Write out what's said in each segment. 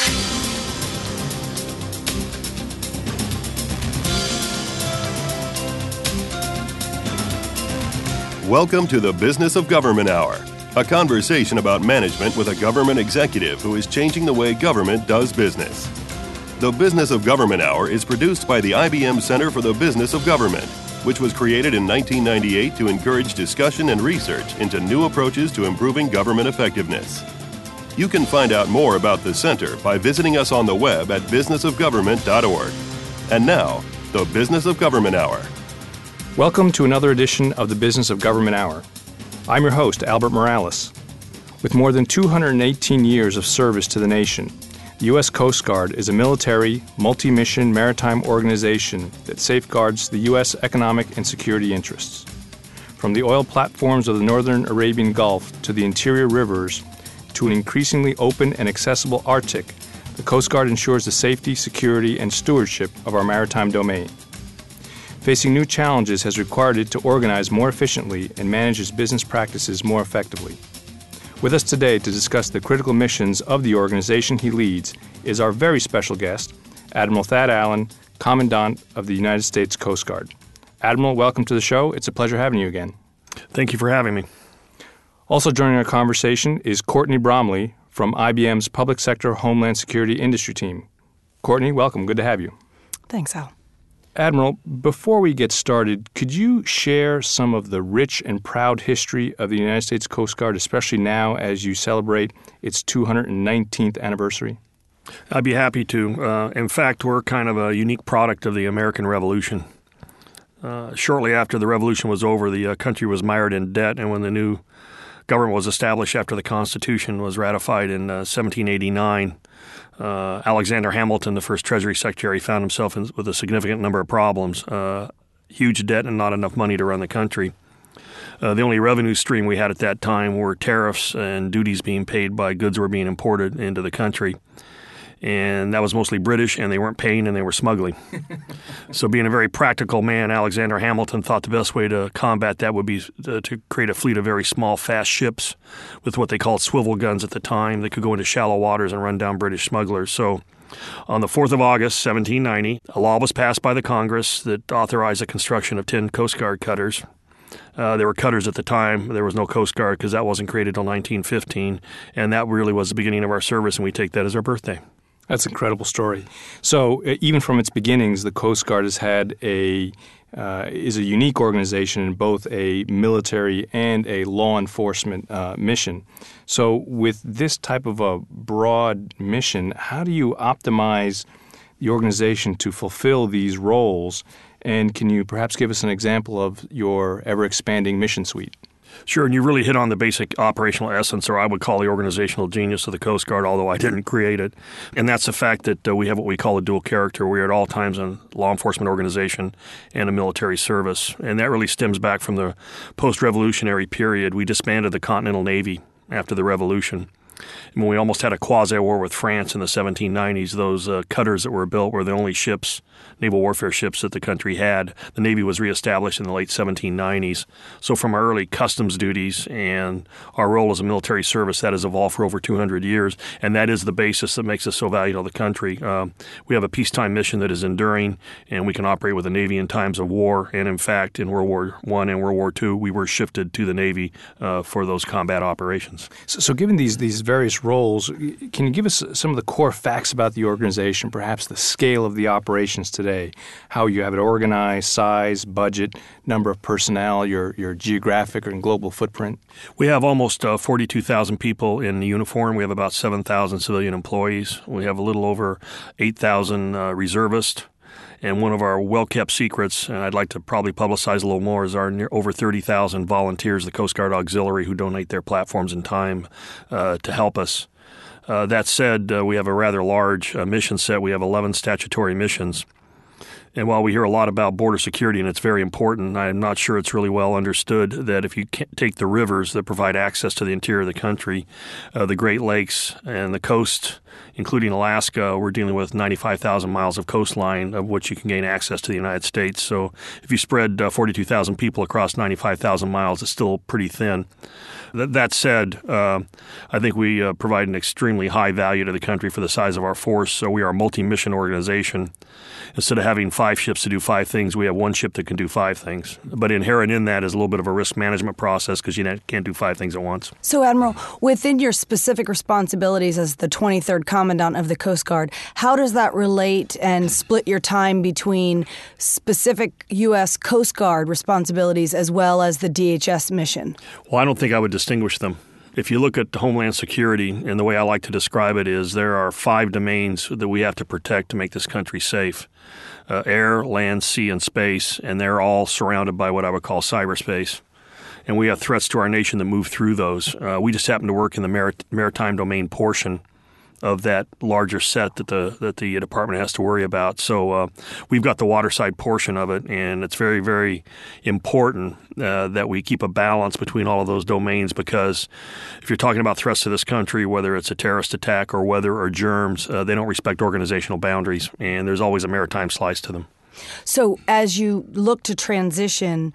Welcome to the Business of Government Hour, a conversation about management with a government executive who is changing the way government does business. The Business of Government Hour is produced by the IBM Center for the Business of Government, which was created in 1998 to encourage discussion and research into new approaches to improving government effectiveness. You can find out more about the center by visiting us on the web at businessofgovernment.org. And now, the Business of Government Hour. Welcome to another edition of the Business of Government Hour. I'm your host, Albert Morales. With more than 218 years of service to the nation, the U.S. Coast Guard is a military, multi-mission maritime organization that safeguards the U.S. economic and security interests. From the oil platforms of the northern Arabian Gulf to the interior rivers to an increasingly open and accessible Arctic, the Coast Guard ensures the safety, security, and stewardship of our maritime domain. Facing new challenges has required it to organize more efficiently and manage its business practices more effectively. With us today to discuss the critical missions of the organization he leads is our very special guest, Admiral Thad Allen, Commandant of the United States Coast Guard. Admiral, welcome to the show. It's a pleasure having you again. Thank you for having me. Also joining our conversation is Courtney Bromley from IBM's Public Sector Homeland Security Industry Team. Courtney, welcome. Good to have you. Thanks, Al. Admiral, before we get started, could you share some of the rich and proud history of the United States Coast Guard, especially now as you celebrate its 219th anniversary? I'd be happy to. In fact, we're kind of a unique product of the American Revolution. Shortly after the Revolution was over, the country was mired in debt, and when the new government was established after the Constitution was ratified in 1789, Alexander Hamilton, the first Treasury Secretary, found himself with a significant number of problems, huge debt and not enough money to run the country. The only revenue stream we had at that time were tariffs and duties being paid by goods that were being imported into the country. And that was mostly British, and they weren't paying, and they were smuggling. So being a very practical man, Alexander Hamilton thought the best way to combat that would be to create a fleet of very small, fast ships with what they called swivel guns at the time that could go into shallow waters and run down British smugglers. So on the 4th of August, 1790, a law was passed by the Congress that authorized the construction of 10 Coast Guard cutters. There were cutters at the time. There was no Coast Guard because that wasn't created until 1915, and that really was the beginning of our service, and we take that as our birthday. That's an incredible story. So even from its beginnings, the Coast Guard has had is a unique organization in both a military and a law enforcement mission. So with this type of a broad mission, how do you optimize the organization to fulfill these roles? And can you perhaps give us an example of your ever-expanding mission suite? Sure, and you really hit on the basic operational essence, or I would call the organizational genius of the Coast Guard, although I didn't create it. And that's the fact that we have what we call a dual character. We are at all times a law enforcement organization and a military service. And that really stems back from the post-revolutionary period. We disbanded the Continental Navy after the Revolution. And when we almost had a quasi-war with France in the 1790s, those cutters that were built were the only ships, naval warfare ships that the country had. The Navy was reestablished in the late 1790s. So from our early customs duties and our role as a military service, that has evolved for over 200 years, and that is the basis that makes us so valuable to the country. We have a peacetime mission that is enduring, and we can operate with the Navy in times of war. And in fact, in World War I and World War II, we were shifted to the Navy for those combat operations. So given these various roles, can you give us some of the core facts about the organization, perhaps the scale of the operations today, how you have it organized, size, budget, number of personnel, your geographic and global footprint? We have almost 42,000 people in uniform. We have about 7,000 civilian employees. We have a little over 8,000 reservists. And one of our well-kept secrets, and I'd like to probably publicize a little more, is our over 30,000 volunteers, the Coast Guard Auxiliary, who donate their platforms and time to help us. That said, we have a rather large mission set. We have 11 statutory missions. And while we hear a lot about border security, and it's very important, I'm not sure it's really well understood that if you take the rivers that provide access to the interior of the country, the Great Lakes and the coast, including Alaska, we're dealing with 95,000 miles of coastline, of which you can gain access to the United States. So if you spread 42,000 people across 95,000 miles, it's still pretty thin. That said, I think we provide an extremely high value to the country for the size of our force. So we are a multi-mission organization. Instead of having 5 ships to do 5 things, we have 1 ship that can do 5 things. But inherent in that is a little bit of a risk management process because you can't do 5 things at once. So, Admiral, within your specific responsibilities as the 23rd Commandant of the Coast Guard, how does that relate and split your time between specific U.S. Coast Guard responsibilities as well as the DHS mission? Well, I don't think I would distinguish them. If you look at Homeland Security, and the way I like to describe it is there are 5 domains that we have to protect to make this country safe. Air, land, sea, and space, and they're all surrounded by what I would call cyberspace. And we have threats to our nation that move through those. We just happen to work in the maritime domain portion of that larger set that the department has to worry about. So we've got the waterside portion of it, and it's very, very important that we keep a balance between all of those domains, because if you're talking about threats to this country, whether it's a terrorist attack or weather or germs, they don't respect organizational boundaries, and there's always a maritime slice to them. So as you look to transition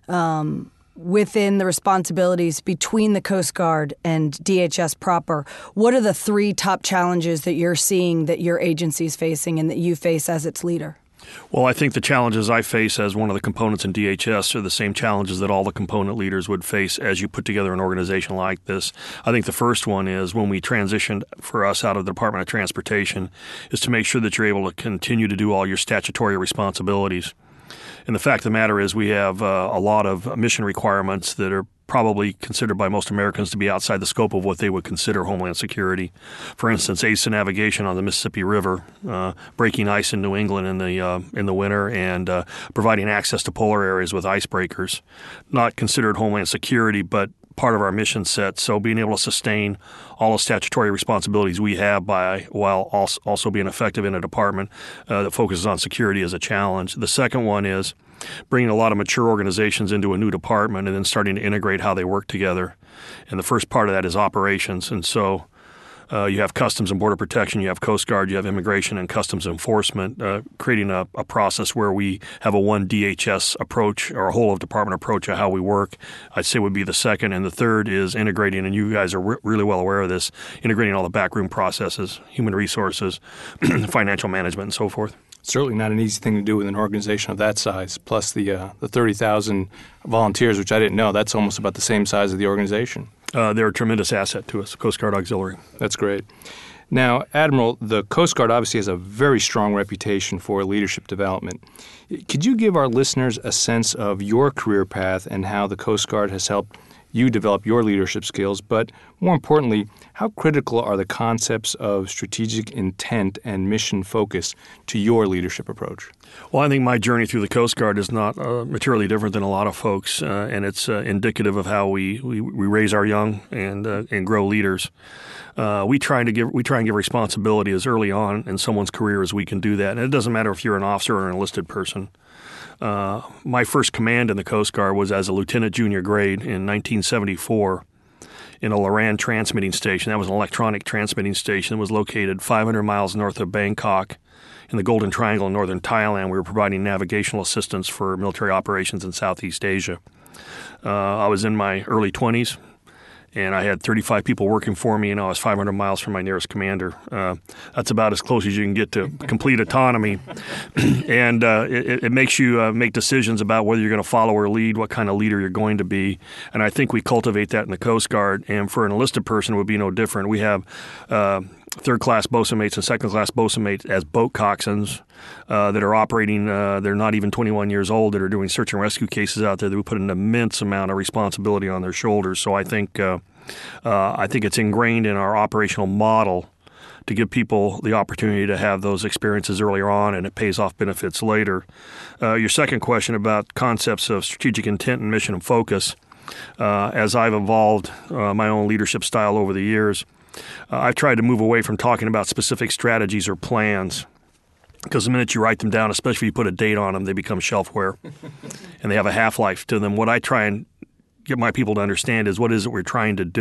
within the responsibilities between the Coast Guard and DHS proper, what are the 3 top challenges that you're seeing that your agency is facing and that you face as its leader? Well, I think the challenges I face as one of the components in DHS are the same challenges that all the component leaders would face as you put together an organization like this. I think the first one is when we transitioned for us out of the Department of Transportation is to make sure that you're able to continue to do all your statutory responsibilities. And the fact of the matter is we have a lot of mission requirements that are probably considered by most Americans to be outside the scope of what they would consider Homeland Security. For instance, ASA navigation on the Mississippi River, breaking ice in New England in the winter, and providing access to polar areas with icebreakers. Not considered Homeland Security, but part of our mission set. So being able to sustain all the statutory responsibilities we have while also being effective in a department that focuses on security is a challenge. The second one is bringing a lot of mature organizations into a new department and then starting to integrate how they work together. And the first part of that is operations. And so you have Customs and Border Protection, you have Coast Guard, you have Immigration and Customs Enforcement, creating a process where we have a one DHS approach or a whole of department approach of how we work, I'd say would be the second. And the third is integrating, and you guys are really well aware of this, integrating all the backroom processes, human resources, financial management, and so forth. Certainly not an easy thing to do with an organization of that size, plus the 30,000 volunteers, which I didn't know. That's almost about the same size of the organization. They're a tremendous asset to us, Coast Guard Auxiliary. That's great. Now, Admiral, the Coast Guard obviously has a very strong reputation for leadership development. Could you give our listeners a sense of your career path and how the Coast Guard has helped you develop your leadership skills, but more importantly, how critical are the concepts of strategic intent and mission focus to your leadership approach? Well, I think my journey through the Coast Guard is not materially different than a lot of folks, and it's indicative of how we raise our young and grow leaders. We try and give responsibility as early on in someone's career as we can do that, and it doesn't matter if you're an officer or an enlisted person. My first command in the Coast Guard was as a lieutenant junior grade in 1974 in a Loran transmitting station. That was an electronic transmitting station that was located 500 miles north of Bangkok in the Golden Triangle in northern Thailand. We were providing navigational assistance for military operations in Southeast Asia. I was in my early 20s. And I had 35 people working for me, and I was 500 miles from my nearest commander. That's about as close as you can get to complete autonomy. And it makes you make decisions about whether you're going to follow or lead, what kind of leader you're going to be. And I think we cultivate that in the Coast Guard. And for an enlisted person, it would be no different. We have third-class bosun mates and second-class bosun mates as boat coxswains that are operating. They're not even 21 years old that are doing search and rescue cases out there that we put an immense amount of responsibility on their shoulders. So I think it's ingrained in our operational model to give people the opportunity to have those experiences earlier on, and it pays off benefits later. Your second question about concepts of strategic intent and mission and focus, as I've evolved my own leadership style over the years, I've tried to move away from talking about specific strategies or plans, because the minute you write them down, especially if you put a date on them, they become shelfware and they have a half-life to them. What I try and get my people to understand is what is it we're trying to do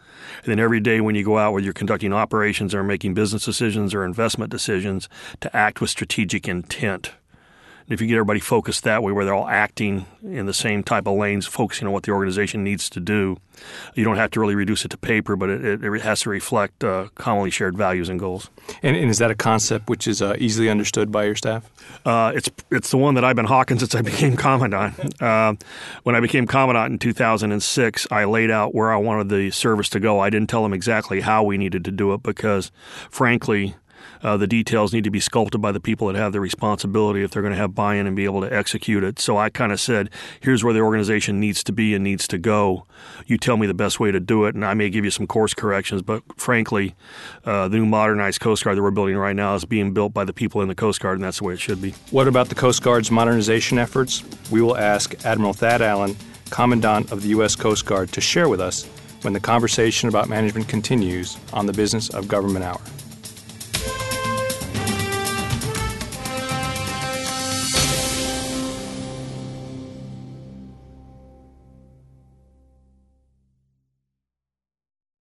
And then every day when you go out, whether you're conducting operations or making business decisions or investment decisions, to act with strategic intent. And if you get everybody focused that way, where they're all acting in the same type of lanes, focusing on what the organization needs to do, you don't have to really reduce it to paper, but it has to reflect commonly shared values and goals. And is that a concept which is easily understood by your staff? It's the one that I've been hawking since I became Commandant. When I became Commandant in 2006, I laid out where I wanted the service to go. I didn't tell them exactly how we needed to do it because, frankly, the details need to be sculpted by the people that have the responsibility if they're going to have buy-in and be able to execute it. So I kind of said, here's where the organization needs to be and needs to go. You tell me the best way to do it, and I may give you some course corrections. But frankly, the new modernized Coast Guard that we're building right now is being built by the people in the Coast Guard, and that's the way it should be. What about the Coast Guard's modernization efforts? We will ask Admiral Thad Allen, Commandant of the U.S. Coast Guard, to share with us when the conversation about management continues on the Business of Government Hour.